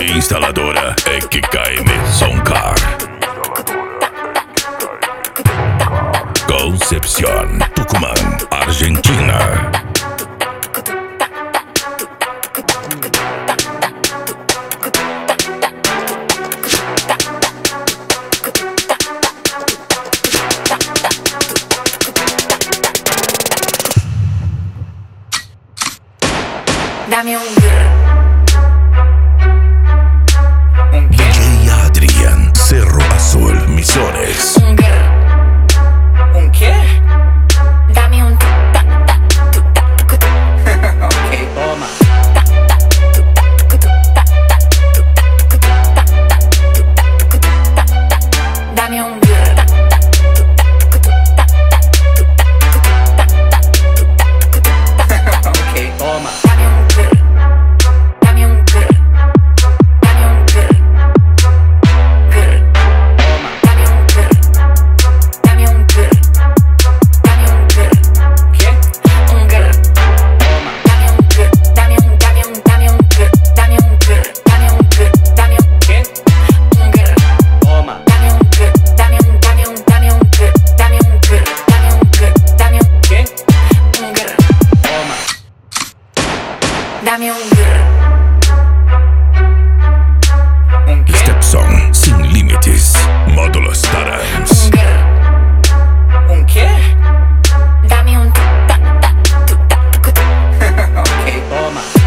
Instaladora EQKM Soundcar. Concepción, Tucumán, Argentina. Dame un DJ Adrián, Cerro Azul, Misiones. ¿Un qué? Dame un ok, toma. Dame un ok, toma. Dame un Stepson, sin límites. Módulos Tarans. ¿Un qué? Dame un ok, toma.